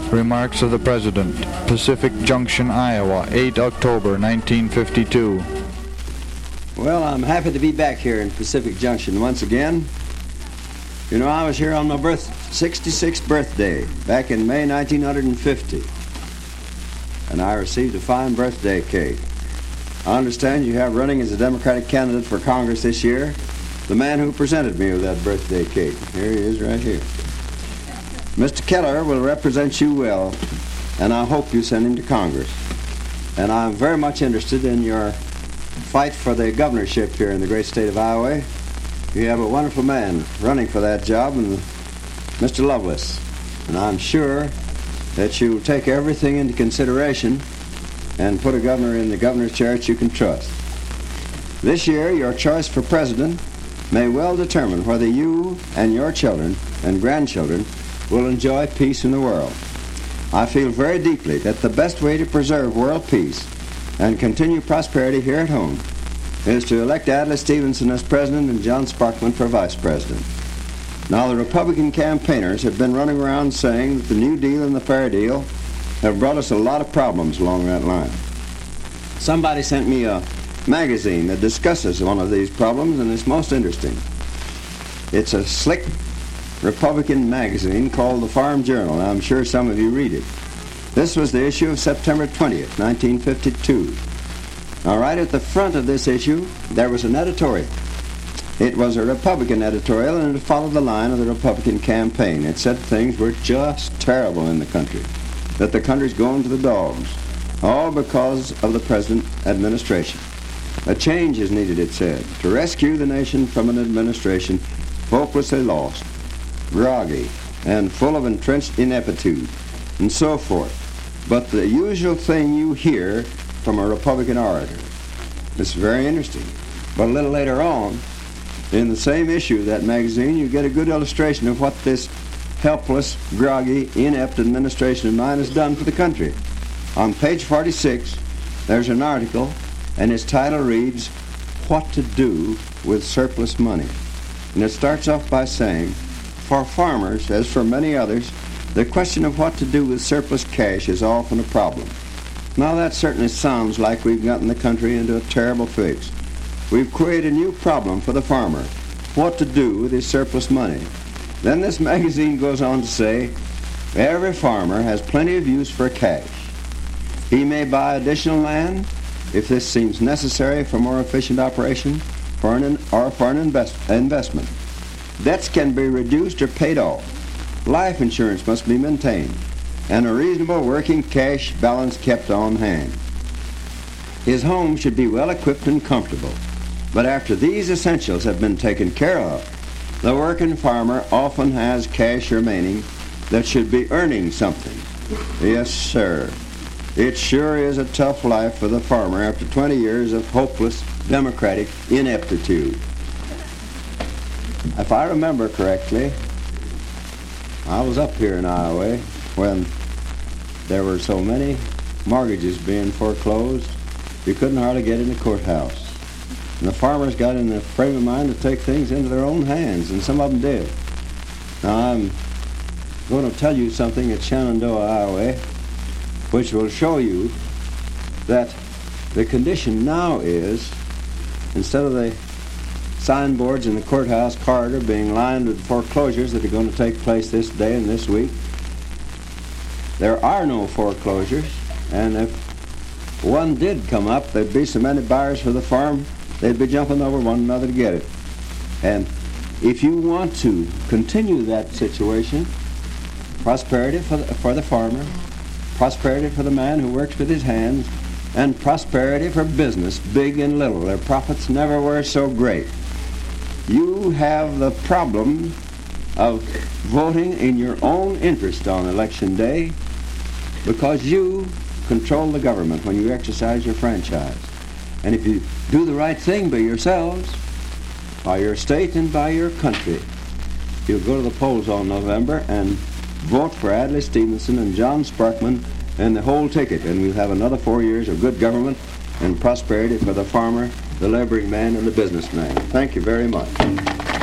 Remarks of the President. Pacific Junction, Iowa, 8 October 1952. Well, I'm happy to be back here in Pacific Junction once again. You know, I was here on my 66th birthday back in May 1950, and I received a fine birthday cake. I understand you have running as a Democratic candidate for Congress this year the man who presented me with that birthday cake. Here he is right here. Mr. Keller will represent you well, and I hope you send him to Congress. And I'm very much interested in your fight for the governorship here in the great state of Iowa. You have a wonderful man running for that job, and Mr. Lovelace. And I'm sure that you'll take everything into consideration and put a governor in the governor's chair that you can trust. This year, your choice for president may well determine whether you and your children and grandchildren will enjoy peace in the world. I feel very deeply that the best way to preserve world peace and continue prosperity here at home is to elect Adlai Stevenson as president and John Sparkman for vice president. Now, the Republican campaigners have been running around saying that the New Deal and the Fair Deal have brought us a lot of problems along that line. Somebody sent me a magazine that discusses one of these problems, and it's most interesting. It's a slick Republican magazine called the Farm Journal, and I'm sure some of you read it. This was the issue of September 20th, 1952. Now, right at the front of this issue, there was an editorial. It was a Republican editorial, and it followed the line of the Republican campaign. It said things were just terrible in the country, that the country's going to the dogs, all because of the present administration. A change is needed, it said, to rescue the nation from an administration hopelessly lost, groggy, and full of entrenched ineptitude, and so forth. But the usual thing you hear from a Republican orator. It's very interesting. But a little later on, in the same issue of that magazine, you get a good illustration of what this helpless, groggy, inept administration of mine has done for the country. On page 46, there's an article, and its title reads, "What to Do with Surplus Money." And it starts off by saying, for farmers, as for many others, the question of what to do with surplus cash is often a problem. Now, that certainly sounds like we've gotten the country into a terrible fix. We've created a new problem for the farmer, what to do with his surplus money. Then this magazine goes on to say, every farmer has plenty of use for cash. He may buy additional land if this seems necessary for more efficient operation or for an investment. Debts can be reduced or paid off. Life insurance must be maintained, and a reasonable working cash balance kept on hand. His home should be well equipped and comfortable. But after these essentials have been taken care of, the working farmer often has cash remaining that should be earning something. Yes, sir. It sure is a tough life for the farmer after 20 years of hopeless democratic ineptitude. If I remember correctly, I was up here in Iowa when there were so many mortgages being foreclosed, you couldn't hardly get in the courthouse. And the farmers got in the frame of mind to take things into their own hands, and some of them did. Now, I'm going to tell you something at Shenandoah, Iowa, which will show you that the condition now is, instead of the signboards in the courthouse corridor being lined with foreclosures that are going to take place this day and this week, there are no foreclosures, and if one did come up, there'd be so many buyers for the farm, they'd be jumping over one another to get it. And if you want to continue that situation, prosperity for the farmer, prosperity for the man who works with his hands, and prosperity for business, big and little. Their profits never were so great. You have the problem of voting in your own interest on election day because you control the government when you exercise your franchise. And if you do the right thing by yourselves, by your state and by your country, you'll go to the polls on November and vote for Adlai Stevenson and John Sparkman and the whole ticket, and we'll have another 4 years of good government and prosperity for the farmer, the laboring man, and the businessman. Thank you very much.